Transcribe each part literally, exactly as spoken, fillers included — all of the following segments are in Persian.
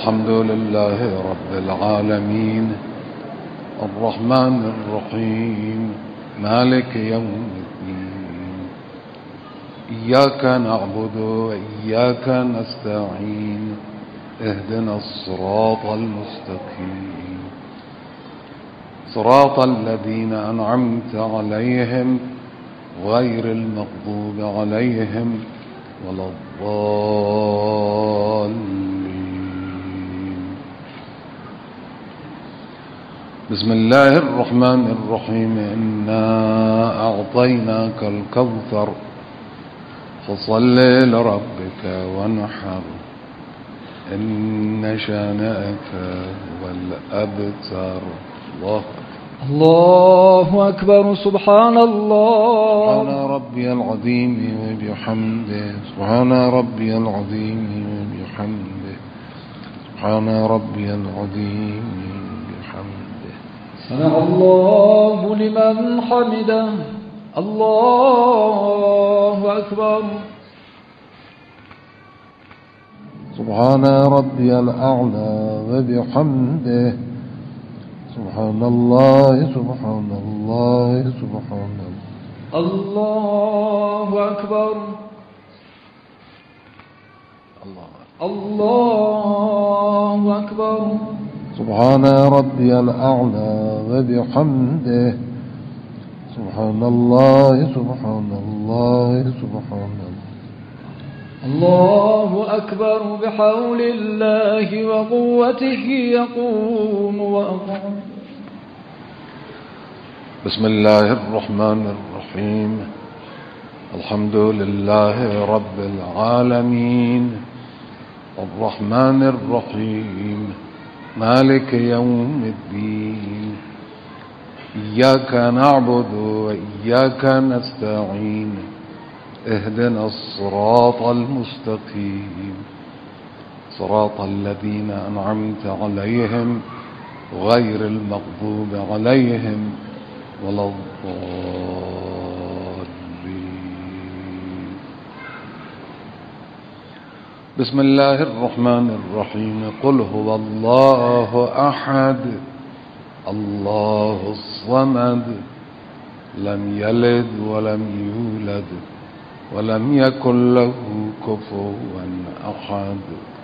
الحمد لله رب العالمين الرحمن الرحيم مالك يوم الدين إياك نعبد وإياك نستعين اهدنا الصراط المستقيم صراط الذين أنعمت عليهم غير المغضوب عليهم ولا الضالين. بسم الله الرحمن الرحيم إنا أعطيناك الكوثر فصل لربك وانحر إن شانئك هو الأبتر. الله الله أكبر. سبحان الله. سبحان ربي العظيم وبحمده سبحان ربي العظيم وبحمده سبحان ربي العظيم وبحمده. سمع الله لمن حمده. الله أكبر. سبحان ربي الأعلى وبحمده سبحان الله سبحان الله سبحان الله. الله أكبر. الله الله أكبر. سبحان ربي الأعلى وبحمده سبحان الله سبحان الله سبحان الله. الله أكبر. بحول الله وقوته يقوم وأقوم. بسم الله الرحمن الرحيم الحمد لله رب العالمين الرحمن الرحيم مالك يوم الدين إياك نعبد وإياك نستعين اهدنا الصراط المستقيم صراط الذين أنعمت عليهم غير المغضوب عليهم ولا الضالين. بسم الله الرحمن الرحيم قل هو الله أحد الله الصمد لم يلد ولم يولد ولم يكن له كفوا أحد.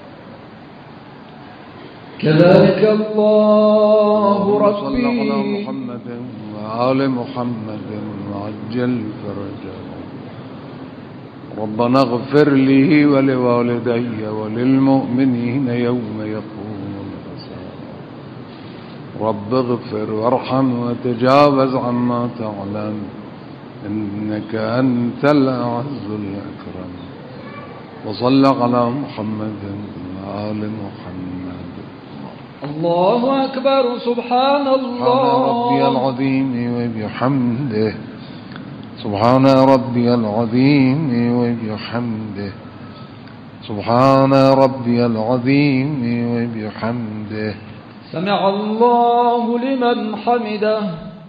كذلك الله ربي. صلى على محمد وآل محمد وعجل فرجهم. ربنا اغفر لي ولوالدي وللمؤمنين يوم يقوم الحساب. رب اغفر وارحم وتجاوز عما تعلم إنك أنت الأعز الأكرم. وصل على محمد وآل محمد. الله أكبر. سبحان الله. سبحان ربي العظيم وبحمده سبحان ربي العظيم وبحمده سبحان ربي العظيم وبحمده. سمع الله لمن حمده.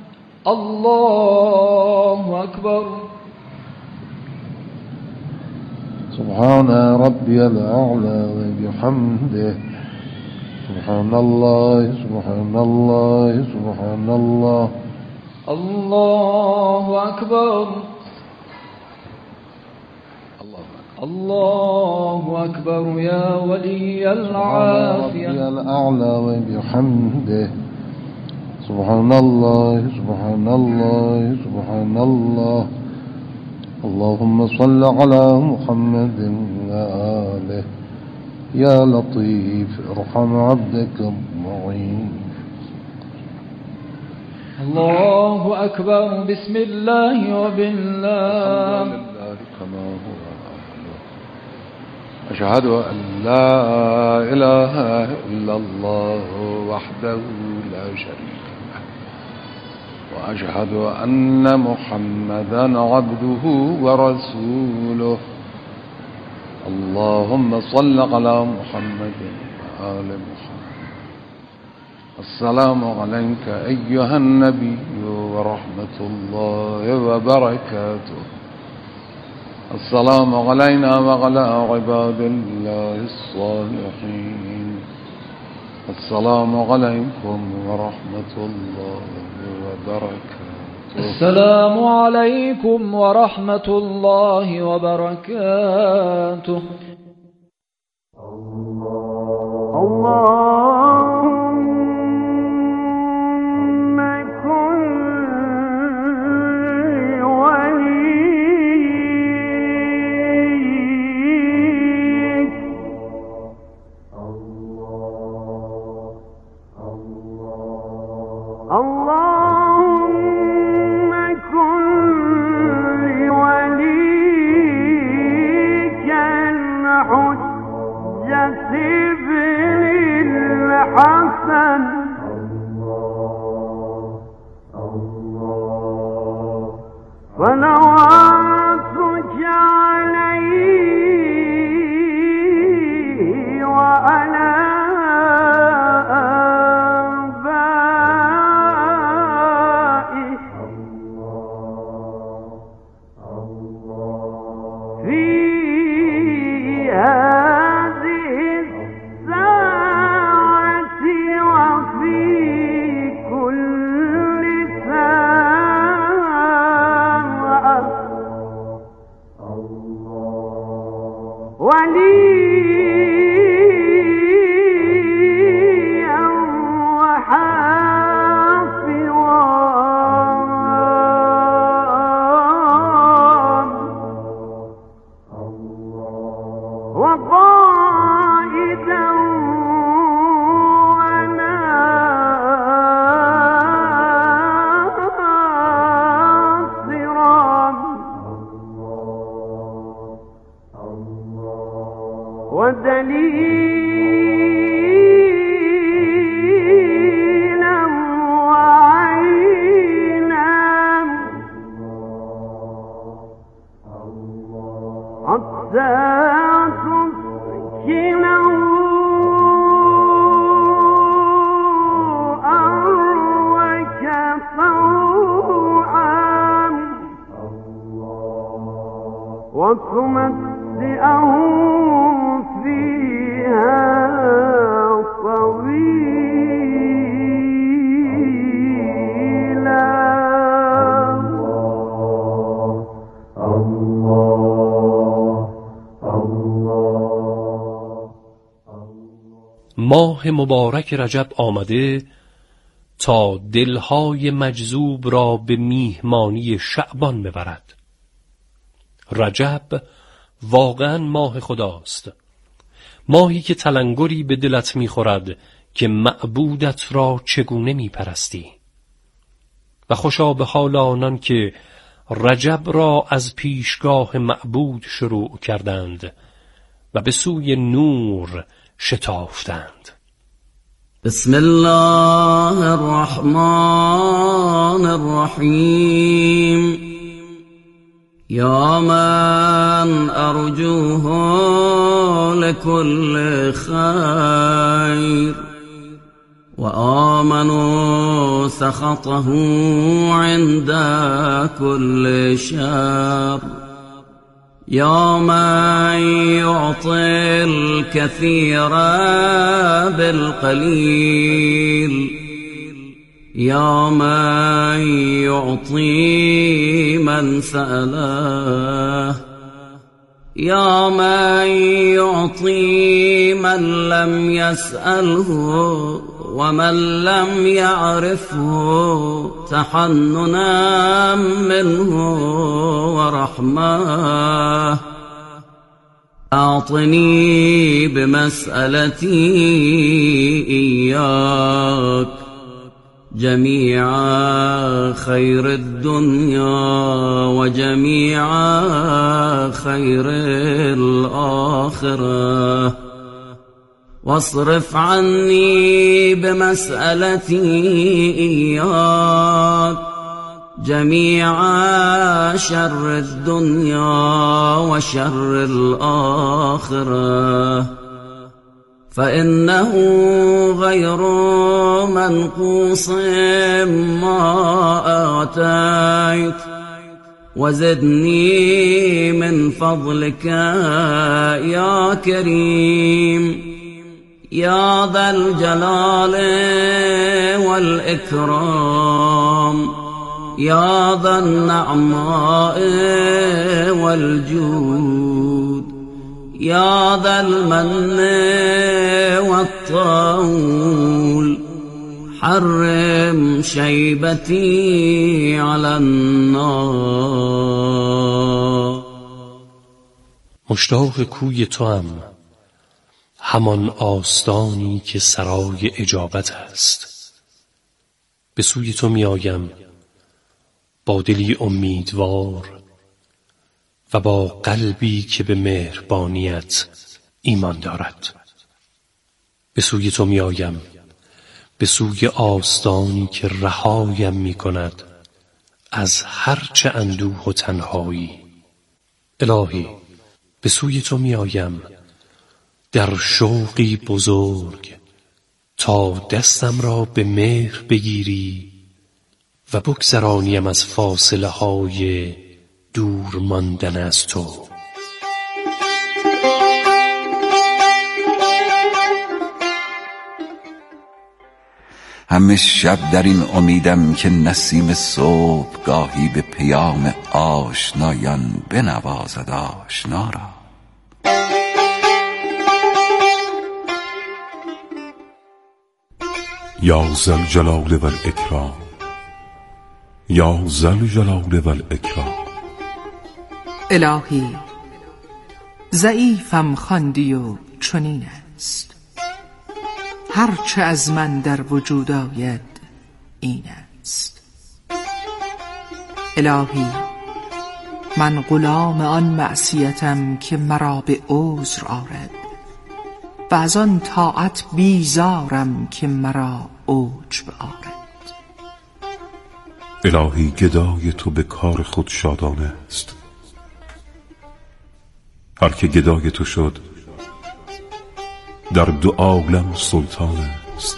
الله أكبر. سبحان ربي الأعلى وبحمده سبحان الله سبحان الله سبحان الله. الله أكبر. الله أكبر. يا ولي العافية. ربي الأعلى وبحمده سبحان الله سبحان الله سبحان الله. اللهم صل على محمد وآله. يا لطيف ارحم عبدك الضعيف. الله أكبر. بسم الله وبالله. كما هو أهله. أشهد أن لا إله إلا الله وحده لا شريك له وأشهد أن محمدا عبده ورسوله. اللهم صل على محمد وآل محمد. السلام عليك أيها النبي ورحمة الله وبركاته. السلام علينا وعلى عباد الله الصالحين السلام عليكم ورحمة الله وبركاته. السلام عليكم ورحمة الله وبركاته. ماه مبارک رجب آمده تا دلهای مجذوب را به میهمانی شعبان ببرد. رجب واقعا ماه خداست، ماهی که تلنگری به دلت میخورد که معبودت را چگونه میپرستی. و خوشا به حال آنان که رجب را از پیشگاه معبود شروع کردند و به سوی نور شتافتند. بسم الله الرحمن الرحیم. یا من ارجوه لكل خیر و آمنوا سخطه عند كل شر. یا من يعطي الكثير بالقليل. یا من يعطي من سأله. یا من يعطي من لم يسأله ومن لم يعرفه تحننا منه ورحمة. أعطني بمسألتي إياك جميع خير الدنيا وجميع خير الآخرة، واصرف عني بمسألتي إياك جميع شر الدنيا وشر الآخرة، فإنه غير منقوص ما آتيت، وزدني من فضلك يا كريم يا ذا الجلال والإكرام يا ذا النعماء والجود يا ذا المن والطول حرم شيبتي على النار. مشتاق کوی توام، همان آستانی که سرای اجابت است. به سوی تو می آیم با دلی امیدوار و با قلبی که به مهربانیت ایمان دارد. به سوی تو می آیم، به سوی آستانی که رهایم می کند از هر چه اندوه و تنهایی. الهی، به سوی تو می آیم در شوقی بزرگ تا دستم را به مهر بگیری و بگذرانیم از فاصله های دور ماندن از تو. همه شب در این امیدم که نسیم صبح گاهی به پیام آشنایان بنوازد آشنا را. یا ذوالجلال والاکرام یا ذوالجلال والاکرام. الهی، ضعیفم خواندی و چنین است، هرچه از من در وجود آید این است. الهی، من غلام آن معصیتم که مرا به عذر آرد و از آن طاعت بیزارم که مرا عجب آرد. الهی، گدای تو به کار خود شادانه است، هر که گدای تو شد در دو عالم سلطان است.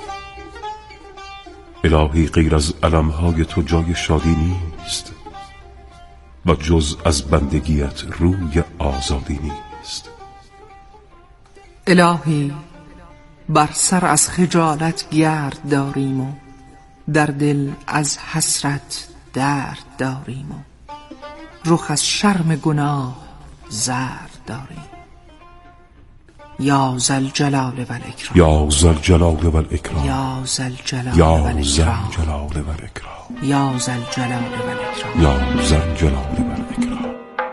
الهی، غیر از علمهای تو جای شادی نیست و جز از بندگیت روی آزادی نیست. الهی، بر سر از خجالت گرد داریم و در دل از حسرت درد داریم و رخ از شرم گناه زرد داریم. یا ذوالجلال والاکرام یا ذوالجلال والاکرام یا ذوالجلال یا والاکرام ذوالجلال والاکرام یا ذوالجلال والاکرام یا ذوالجلال والاکرام.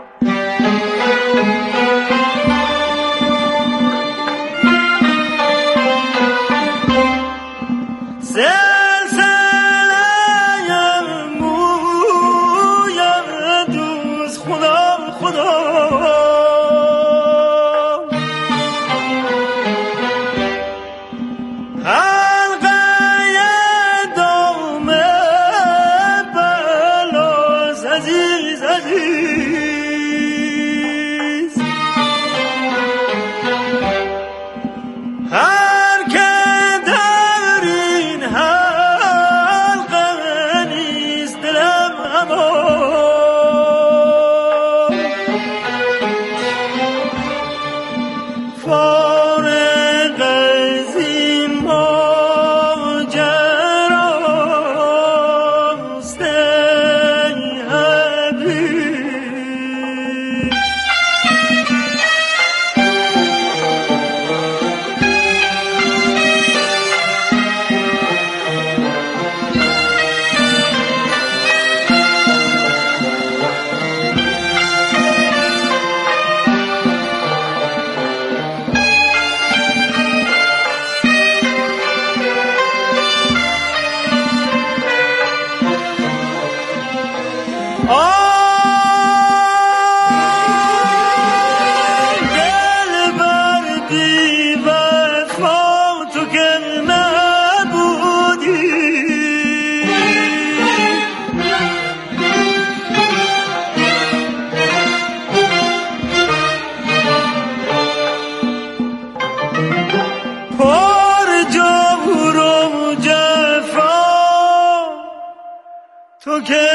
تو که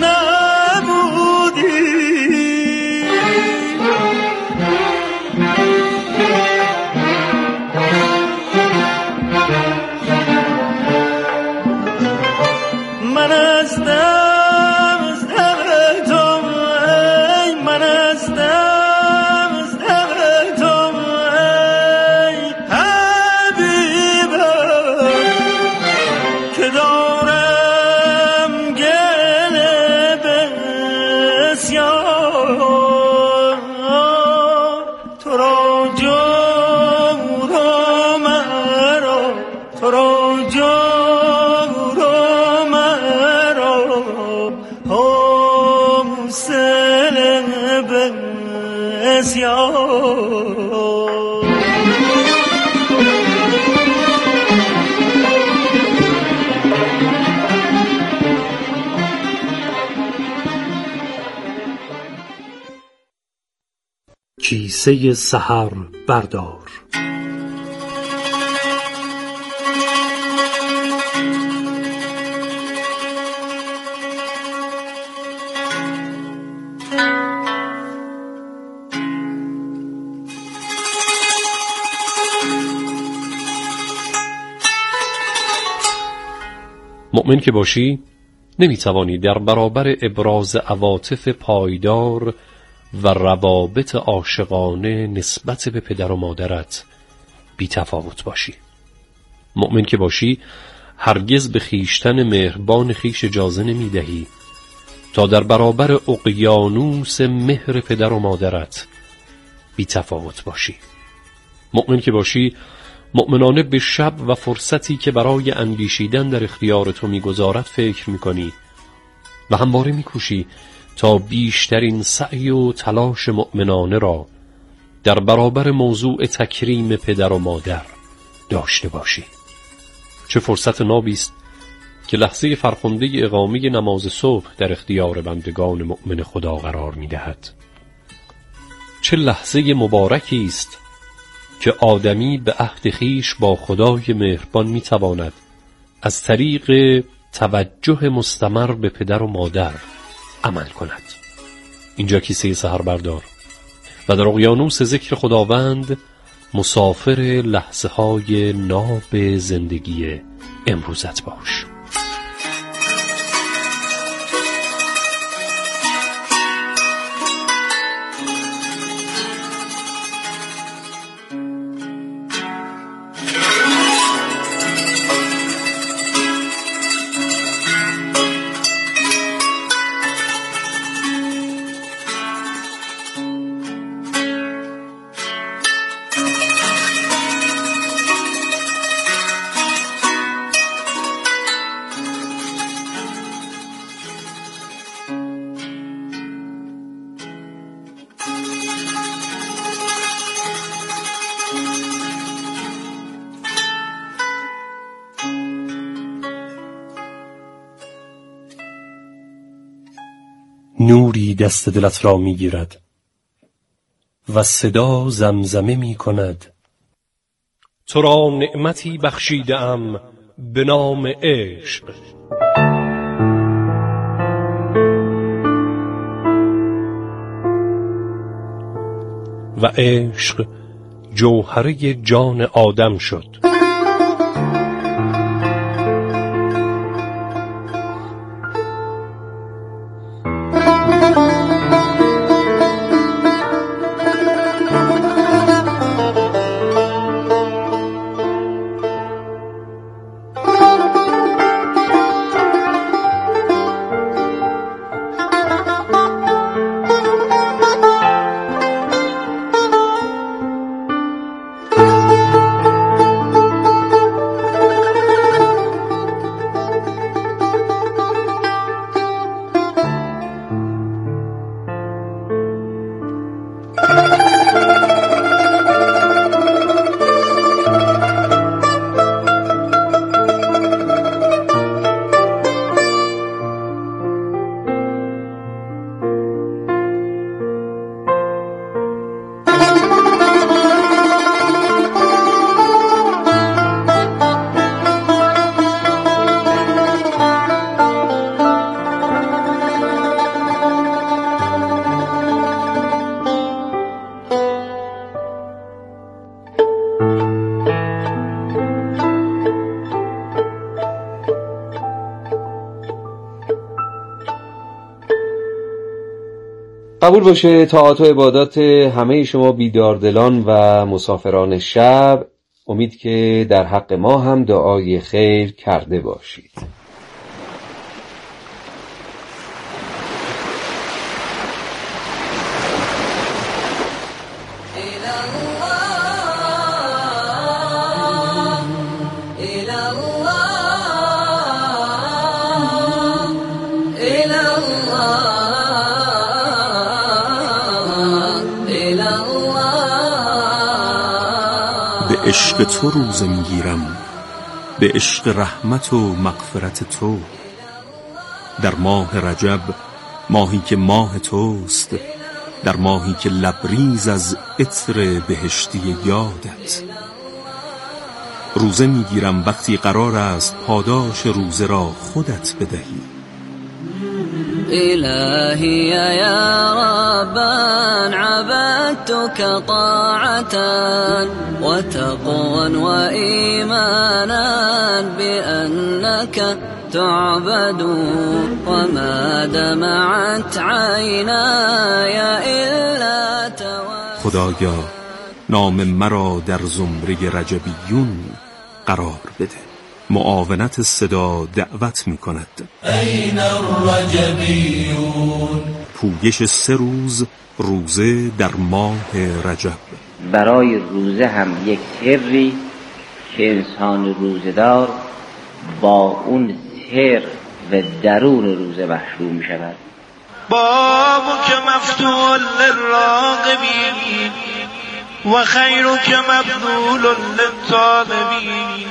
نبودی بسیار. کیسه سحر بردار. مؤمن که باشی نمیتوانی در برابر ابراز عواطف پایدار و روابط عاشقانه نسبت به پدر و مادرت بی تفاوت باشی. مؤمن که باشی هرگز به خیشتن مهربان خیش اجازه نمی دهی تا در برابر اقیانوس مهر پدر و مادرت بی تفاوت باشی. مؤمن که باشی مؤمنانه به شب و فرصتی که برای اندیشیدن در اختیار تو می‌گذارد فکر می‌کنی و همواره می‌کوشی تا بیشترین سعی و تلاش مؤمنانه را در برابر موضوع تکریم پدر و مادر داشته باشی. چه فرصت نابی است که لحظه فرخنده اقامه نماز صبح در اختیار بندگان مؤمن خدا قرار می‌دهد. چه لحظه مبارکی است که آدمی به عهد خویش با خدای مهربان می‌تواند از طریق توجه مستمر به پدر و مادر عمل کند. اینجا کیسه سحر بردار و در اقیانوس ذکر خداوند مسافر لحظه های ناب زندگی امروزت باش. نوری دست دلت را می گیرد و صدا زمزمه می کند تو را نعمتی بخشیدم به نام عشق. و عشق جوهره جان آدم شد. قبول باشه طاعات و عبادات همه شما بیداردلان و مسافران شب. امید که در حق ما هم دعای خیر کرده باشید. إلى به عشق تو روزه میگیرم، به عشق رحمت و مغفرت تو. در ماه رجب، ماهی که ماه توست، در ماهی که لبریز از عطر بهشتی یادت. روزه میگیرم وقتی قرار است پاداش روزه را خودت بدهی. إلهي يا ربا عبدتك طاعة وتقوى وإيمانا بأنك تعبد وما دمعت عيناي إلا توجه. خدایا نام مرا در زمره رجبیون قرار بده. معاونت صدا دعوت می کند. این الرجبیون. پویش سه روز روزه در ماه رجب. برای روزه هم یک سری که انسان روزه‌دار با اون سر و درون روزه محشور می شود. بابك مفتوح للراغبين وخيرك مبذول للطالبين.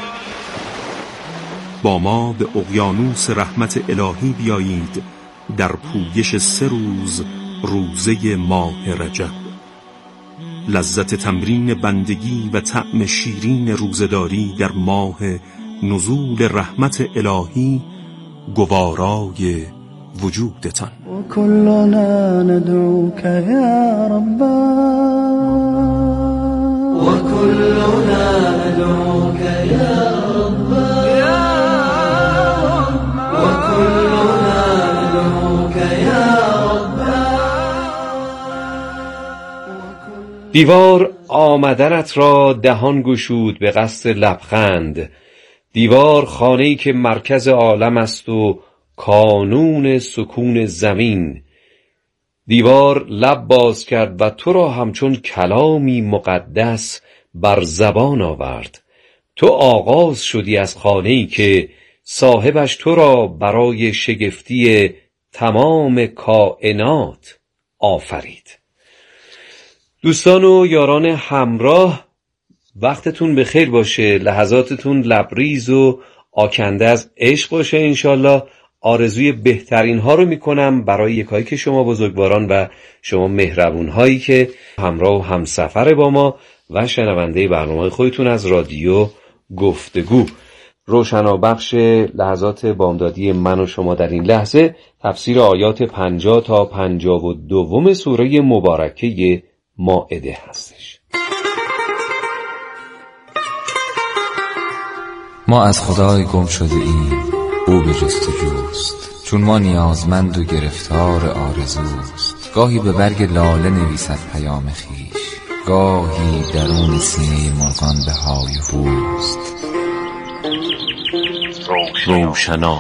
با ما به اقیانوس رحمت الهی بیایید در پویش سه روز روزه ماه رجب. لذت تمرین بندگی و طعم شیرین روزداری در ماه نزول رحمت الهی گوارای وجودتان. و کلنا ندعوک یا ربا و کلنا ندعوک یا ربا و کلنا ندعوک یا ربا. دیوار آمدنت را دهان گشود به قصد لبخند. دیوار خانه‌ای که مرکز عالم است و کانون سکون زمین. دیوار لب باز کرد و تو را همچون کلامی مقدس بر زبان آورد. تو آغاز شدی از خانه‌ای که صاحبش تو را برای شگفتی تمام کائنات آفرید. دوستان و یاران همراه، وقتتون بخیر باشه، لحظاتتون لبریز و آکنده از عشق باشه انشالله. آرزوی بهترین ها رو میکنم برای یکایی که شما بزرگواران و شما مهربون هایی که همراه و همسفر با ما و شنونده برنامه خودتون از رادیو گفتگو. روشنابخش لحظات بامدادی من و شما در این لحظه تفسیر آیات پنجاه تا پنجاه و دوم سوره مبارکه مائده هستش. ما از خدای گم شده ایم، او به جستجوست. چون ما نیازمند و گرفتار آرزوست. گاهی به برگ لاله نویسد پیام خیش، گاهی درون سینه مرغان به های هوست. روشنا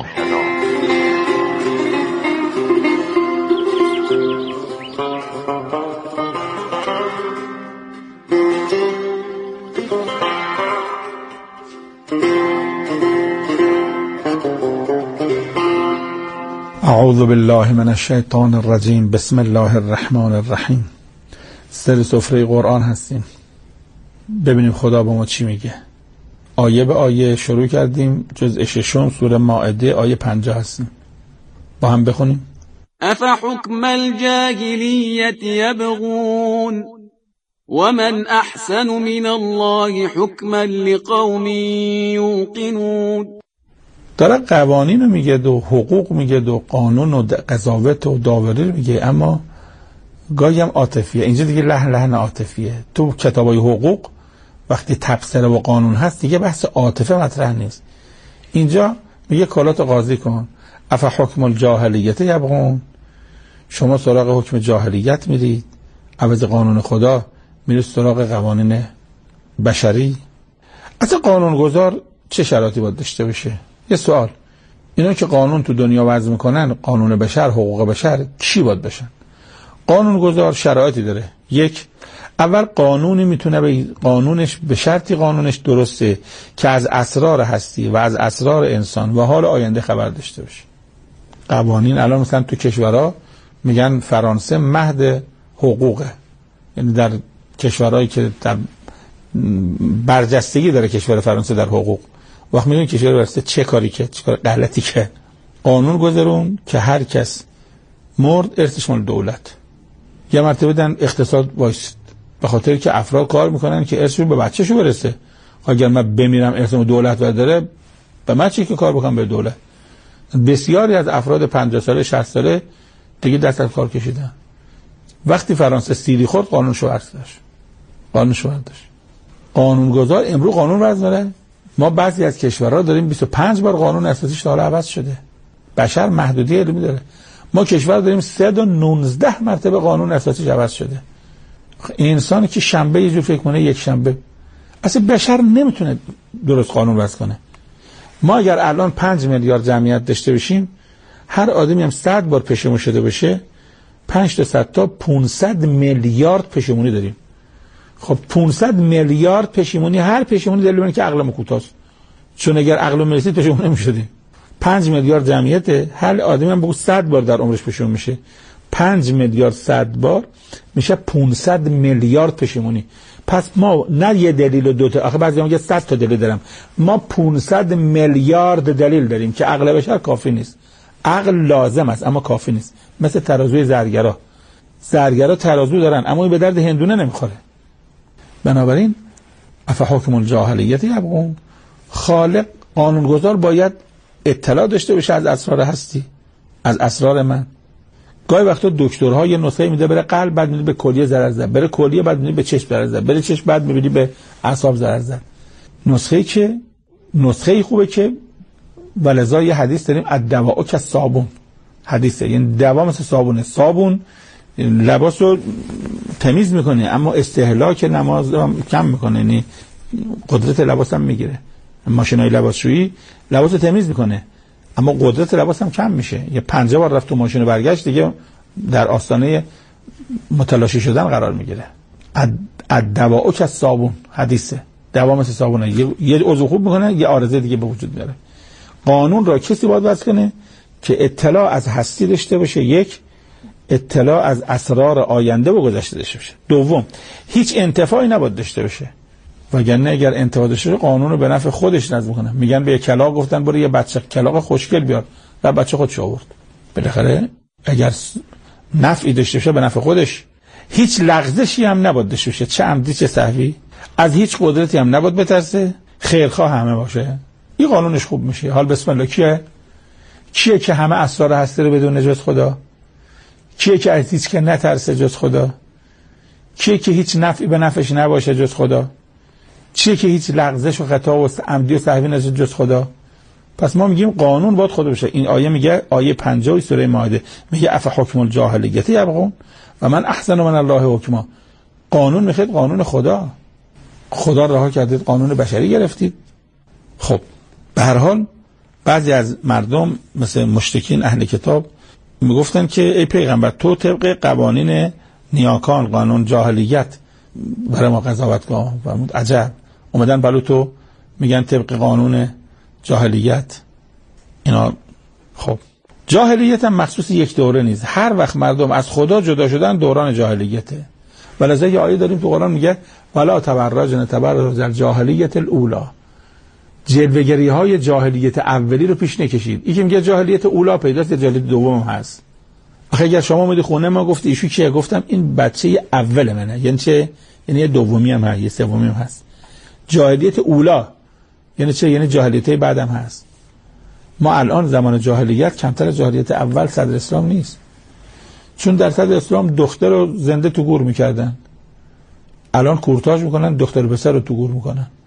اعوذ بالله من الشیطان الرجیم. بسم الله الرحمن الرحیم. سر سفره قرآن هستیم. ببینیم خدا با ما چی میگه. آیه به آیه شروع کردیم. جزء ششم سوره مائده آیه پنجاه هستیم. با هم بخونیم. افحکم الجاهلیت یبغون ومن احسن من الله حکما لقوم یوقنون. داره قوانین رو میگه و حقوق میگه و قانون و قضاوت و داوری رو میگه، اما گاهی هم عاطفیه. اینجا دیگه لحن لحن عاطفیه. تو کتابای حقوق وقتی تبصره و قانون هست دیگه بحث عاطفه مطرح نیست. اینجا میگه کالات قاضی کن. افحکم الجاهلیت یبغون. شما سراغ حکم جاهلیت میرید، عوض قانون خدا میرید سراغ قوانین بشری. اصلا قانونگذار چه شرایطی باید داشته باشه؟ یه سوال. اینا که قانون تو دنیا وضع میکنن، قانون بشر، حقوق بشر، چی باید بشن؟ قانونگذار شرایطی داره. یک، اول قانونی میتونه به قانونش به شرطی قانونش درسته که از اسرار هستی و از اسرار انسان و حال آینده خبر داشته باشه. قوانین الان مثلا تو کشورها میگن فرانسه مهد حقوقه، یعنی در کشورهایی که در برجستگی داره کشور فرانسه در حقوق. وقت میدونی کشور فرانسه چه کاری که چه کار غلطی که قانون گذارون که هر کس مرد ارثش مال دولت. یه مرتبه دن اقتصاد وایست به خاطر که افراد کار میکنن که ارثشون به بچه‌شو برسه. اگر من بمیرم ارثم دولت داره به من چی که کار بکنم به دولت. بسیاری از افراد پنجاه ساله شصت ساله دیگه دست از کار کشیدن. وقتی فرانسه سیری خورد قانون شو ارث داشت. قانون شو ارث داشت. قانونگذار امروز قانون وضع داره. ما بعضی از کشورها داریم بیست و پنج بار قانون اساسیش تا حالا عوض شده. بشر محدودیت علمی داره. ما کشور داریم صد و نوزده مرتبه قانون اساسیش عوض شده. این انسانی که شنبه یه جور فکر کنه یک شنبه، اصلا بشر نمیتونه درست قانون وضع کنه. ما اگر الان پنج میلیارد جمعیت داشته باشیم، هر آدمی هم صد بار پشیمون شده باشه، پنج تا صد تا پانصد میلیارد پشیمونی داریم. خب پانصد میلیارد پشیمونی، هر پشیمونی دلیل اینه که عقلمون کوتاست. چون اگر عقلمون میرسید پشیمون نمیشدیم. پنج میلیارد جمعیت، هر آدمی هم بگو صد بار در عمرش پشیمون میشه. پنج میلیارد صد بار میشه پانصد میلیارد پشیمونی. پس ما نه یه دلیل و دو تا، آخه بعضی میگه صد تا دلیل دارم. ما پانصد میلیارد دلیل داریم که عقل بشر کافی نیست. عقل لازم است اما کافی نیست. مثل ترازوی زرگرا. زرگرا ترازو دارن اما این به درد هندونه نمیخوره. بنابراین افحکم الجاهلیت یبغون، خالق قانونگذار باید اطلاع داشته باشه از اسرار هستی، از اسرار من. گاهی وقتا دکترها یه نسخه میده بره قلب، بعد میده به کلیه ضرر زد، بره کلیه بعد میده به چشم ضرر زد، بره چشم بعد میبینی به اعصاب ضرر زد. نسخه‌ای که نسخه‌ای خوبه که ولذا یه حدیث داریم الدواء کالصابون، حدیثه، یعنی دوا مثل صابونه. صابون لباس رو تمیز میکنه اما استهلاک نماز هم کم میکنه، یعنی قدرت لباس هم میگیره. ماشینای لباسشویی لباس رو تمیز میکنه اما قدرت لباس هم کم میشه. یه پنجاه بار رفت تو ماشین برگشت دیگه در آستانه متلاشی شدن قرار میگیره. الدواء کالصابون حدیثه، دوا مثل صابونه، یه عضو خوب میکنه یه عارضه دیگه به وجود میاره. قانون را کسی باید وضع کنه که اطلاع از هستی داشته باشه، یک، اطلاع از اسرار آینده و گذشته داشته باشه. دوم، هیچ انتفاعی نباید داشته باشه، وگرنه اگر انتفاع داشته باشه قانون رو به نفع خودش نظم کنه. میگن به کلاغ گفتن برو یه بچه کلاغ خوشگل بیار، و بچه خودش آورد. بالاخره اگر نفعی داشته باشه به نفع خودش. هیچ لغزشی هم نباید داشته باشه، چه عمدی چه سهوی. از هیچ قدرتی هم نباید بترسه، خیرخواه همه باشه. این قانونش خوب میشه. حال بسم الله کیه؟ کیه که همه اسرار هستی رو بدونه جز خدا؟ کیه که از هیچ که نترسه جز خدا؟ کیه که هیچ نفعی به نفعش نباشه جز خدا؟ چیه که هیچ لغزش و خطا و عمدی و سهوی نشه جز خدا؟ پس ما میگیم قانون باید خدا باشه. این آیه میگه، آیه پنجاه سوره مائده میگه افحکم الجاهلیت یبغون و من احسن من الله حکما. قانون میخواد قانون خدا. خدا رها کردید، قانون بشری گرفتید. خب به هر حال بعضی از مردم مثل مشرکین اهل کتاب میگفتن که ای پیغمبر تو طبق قوانین نیاکان، قانون جاهلیت برای ما قضاوت کن. و عجب اومدن بالو تو میگن طبق قانون جاهلیت اینا. خب جاهلیت هم مخصوص یک دوره نیست. هر وقت مردم از خدا جدا شدن دوران جاهلیته. ولذا یه آیه داریم تو قرآن میگه ولا تبرجن تبرج الجاهلیت الاولی. جلوه‌گری های جاهلیت اولی رو پیش نکشید. این که میگه جاهلیت اولی پیداست، جاهلیت دوم هست. آخه اگر شما اومدی خونه ما گفتی ایشو کیه، گفتم این بچه اول منه. یعنی چه؟ یعنی یه دومی هم هست، یه سومی هم هست. جاهلیت اولا یعنی چه؟ یعنی جاهلیت بعدم هست. ما الان زمان جاهلیت کمتر از جاهلیت اول صدر اسلام نیست، چون در صدر اسلام دختر رو زنده تو گور میکردن، الان کورتاژ میکنن دختر پسر رو تو گور میکنن.